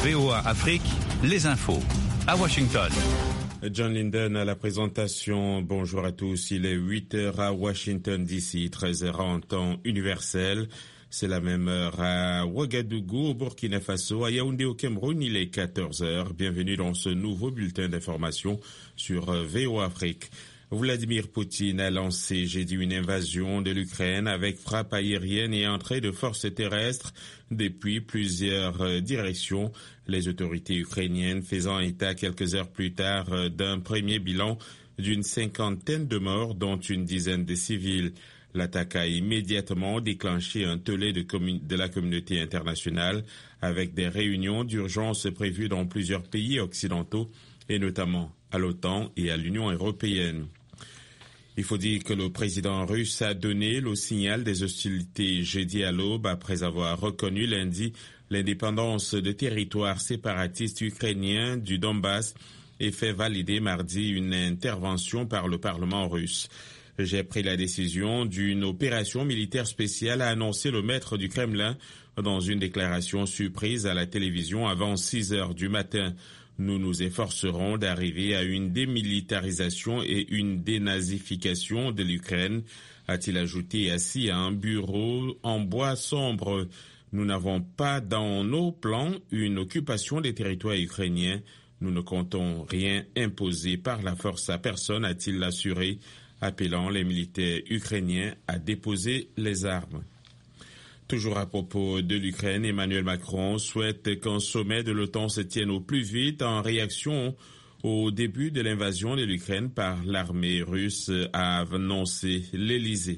VOA Afrique, les infos. À Washington. John Linden à la présentation. Bonjour à tous. Il est 8h à Washington DC, 13h en temps universel. C'est la même heure à Ouagadougou, au Burkina Faso, à Yaoundé au Cameroun. Il est 14h. Bienvenue dans ce nouveau bulletin d'information sur VOA Afrique. Vladimir Poutine a lancé jeudi une invasion de l'Ukraine avec frappe aérienne et entrée de forces terrestres depuis plusieurs directions. Les autorités ukrainiennes faisant état quelques heures plus tard d'un premier bilan d'une cinquantaine de morts, dont une dizaine de civils. L'attaque a immédiatement déclenché un tollé de la communauté internationale avec des réunions d'urgence prévues dans plusieurs pays occidentaux et notamment à l'OTAN et à l'Union européenne. Il faut dire que le président russe a donné le signal des hostilités jeudi à l'aube après avoir reconnu lundi l'indépendance de territoires séparatistes ukrainiens du Donbass et fait valider mardi une intervention par le Parlement russe. J'ai pris la décision d'une opération militaire spéciale, a annoncé le maître du Kremlin dans une déclaration surprise à la télévision avant 6 heures du matin. Nous nous efforcerons d'arriver à une démilitarisation et une dénazification de l'Ukraine, a-t-il ajouté, assis à un bureau en bois sombre. Nous n'avons pas dans nos plans une occupation des territoires ukrainiens. Nous ne comptons rien imposer par la force à personne, a-t-il assuré, appelant les militaires ukrainiens à déposer les armes. Toujours à propos de l'Ukraine, Emmanuel Macron souhaite qu'un sommet de l'OTAN se tienne au plus vite en réaction au début de l'invasion de l'Ukraine par l'armée russe, a annoncé l'Élysée.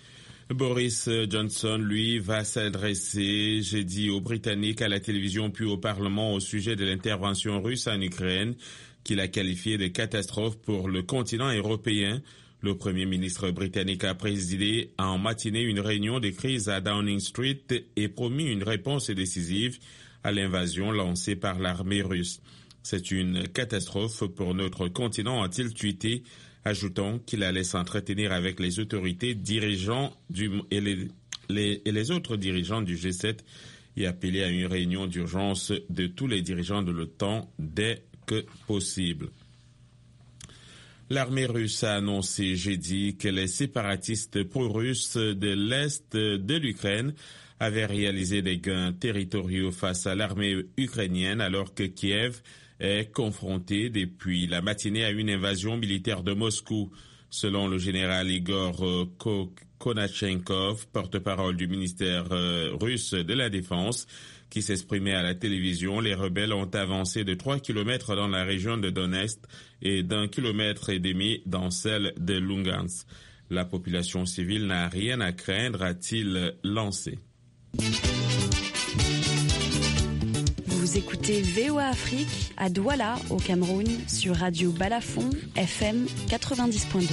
Boris Johnson, lui, va s'adresser jeudi aux Britanniques, à la télévision puis au Parlement au sujet de l'intervention russe en Ukraine, qu'il a qualifiée de catastrophe pour le continent européen. Le Premier ministre britannique a présidé en matinée une réunion de crise à Downing Street et promis une réponse décisive à l'invasion lancée par l'armée russe. C'est une catastrophe pour notre continent, a-t-il tweeté, ajoutant qu'il allait s'entretenir avec les autorités dirigeants et les autres dirigeants du G7 et appeler à une réunion d'urgence de tous les dirigeants de l'OTAN dès que possible. L'armée russe a annoncé jeudi que les séparatistes pro-russes de l'Est de l'Ukraine avaient réalisé des gains territoriaux face à l'armée ukrainienne alors que Kiev est confronté depuis la matinée à une invasion militaire de Moscou. Selon le général Igor Konachenkov, porte-parole du ministère russe de la Défense, qui s'exprimait à la télévision, les rebelles ont avancé de 3 km dans la région de Donetsk et d'1,5 km dans celle de Lugansk. La population civile n'a rien à craindre, a-t-il lancé. Vous écoutez VOA Afrique à Douala, au Cameroun, sur Radio Balafon, FM 90.2.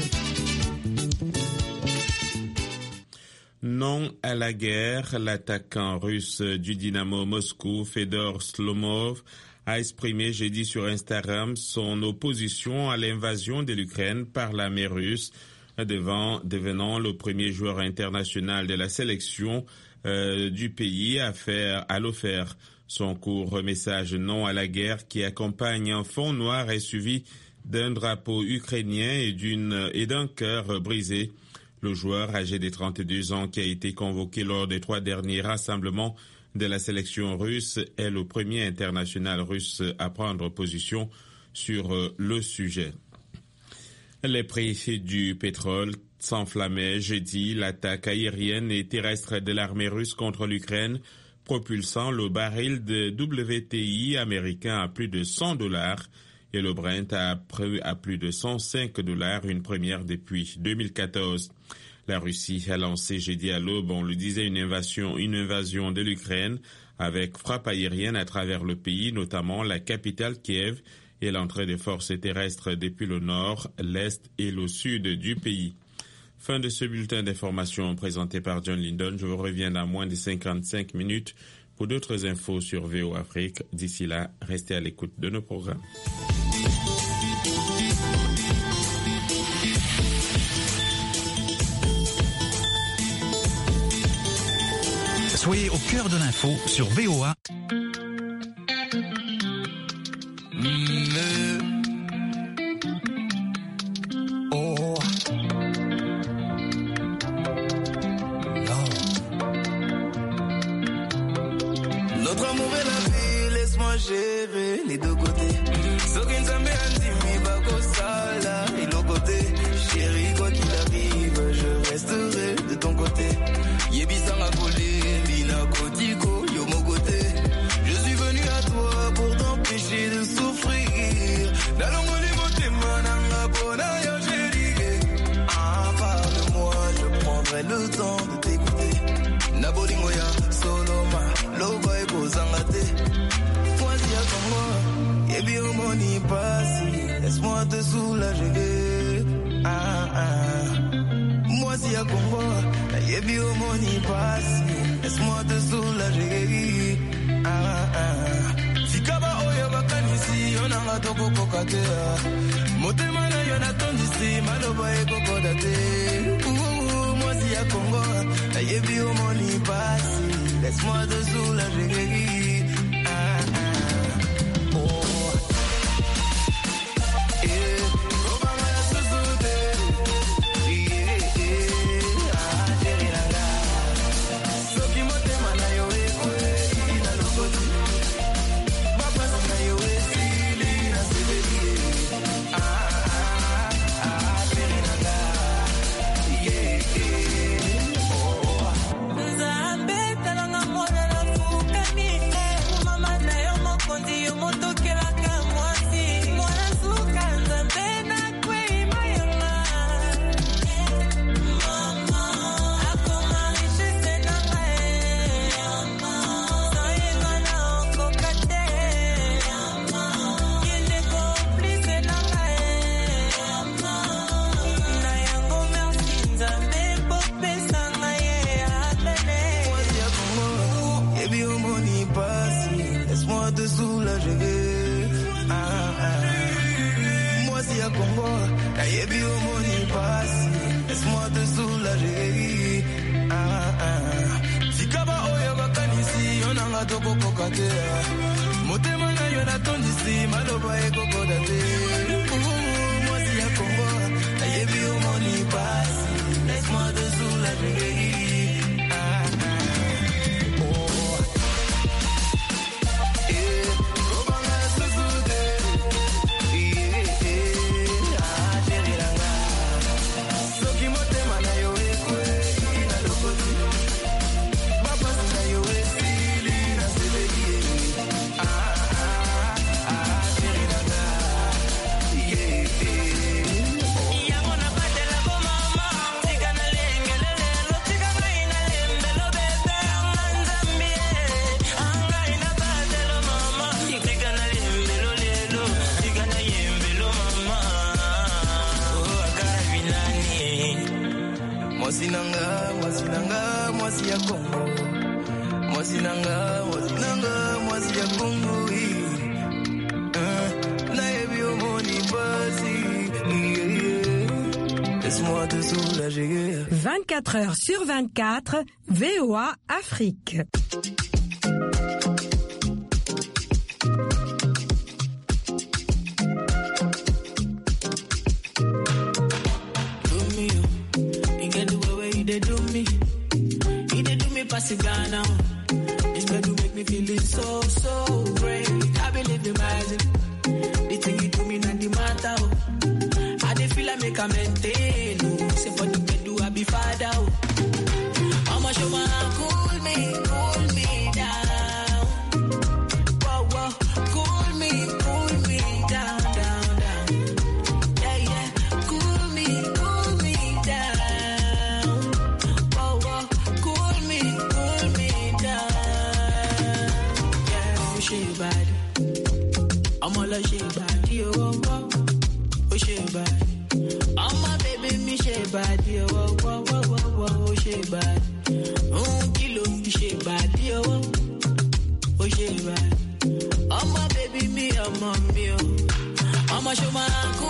Non à la guerre, l'attaquant russe du Dynamo Moscou, Fedor Slomov, a exprimé jeudi sur Instagram son opposition à l'invasion de l'Ukraine par l'armée russe, devenant le premier joueur international de la sélection du pays à le faire. Son court message non à la guerre qui accompagne un fond noir est suivi d'un drapeau ukrainien et d'un cœur brisé. Le joueur âgé de 32 ans qui a été convoqué lors des 3 derniers rassemblements de la sélection russe est le premier international russe à prendre position sur le sujet. Les prix du pétrole s'enflammaient jeudi, l'attaque aérienne et terrestre de l'armée russe contre l'Ukraine, propulsant le baril de WTI américain à plus de $100 et le Brent à plus de $105, une première depuis 2014. La Russie a lancé jeudi à l'aube, on le disait, une invasion de l'Ukraine avec frappe aérienne à travers le pays, notamment la capitale Kiev et l'entrée de forces terrestres depuis le nord, l'est et le sud du pays. Fin de ce bulletin d'information présenté par John Linden. Je vous reviens dans moins de 55 minutes pour d'autres infos sur VOA Afrique. D'ici là, restez à l'écoute de nos programmes. Soyez au cœur de l'info sur VOA. Notre amour est la vie, laisse-moi gérer les deux côtés. Sokin Zambé Andimi Bakosala et l'autre côté. Chérie, quoi qu'il arrive, je resterai de ton côté. Yebisanga Kolé, Bina Kotiko, yo mon côté. Je suis venu à toi pour t'empêcher de souffrir. Nalongoli motema nanga bona yo chérie. Ah, parle-moi, je prendrai le temps de t'écouter. Nabolingo ya Soloma, Loba Eko Zangate. Moisi à Congo, Yebi Omoni Passi, laisse-moi te soulager. Moisi à Congo, Yebi Omoni Passi, laisse-moi te soulager. Fikaba Oyo Bakanisi, Onanga Toko Kokatea. Motema na yo natondisi, Maloba Eko Kodate. Moisi à Congo, Yebi Omoni Passi, laisse-moi te soulager. Motema na yo natondisi, Maloba Eko Kodate. Moisi à Congo, Yebi Omoni Passi, laisse-moi te soulager. Moisi à Congo, Moisi à Congo, Naebi Omoni Passi, laisse-moi te soulager. 24 heures sur 24, VOA Afrique. Ghana. This baby make me feeling so, so great. I believe in magic. The thing you do me not the matter. I dey feel I make a maintain. Say for the bed do I be father. I'ma show my cool me down. Whoa, whoa, cool me down, down, down. Yeah, yeah, cool me down. Whoa, whoa, cool me down. Yeah, she bad. I'm all a she bad, yo, oh, she bad. I'm my baby, me she bad, yo, oh, she bad. Kilo, she bad, yo, oh, she bad. I'm my baby, me, I'm a me, I'm a show my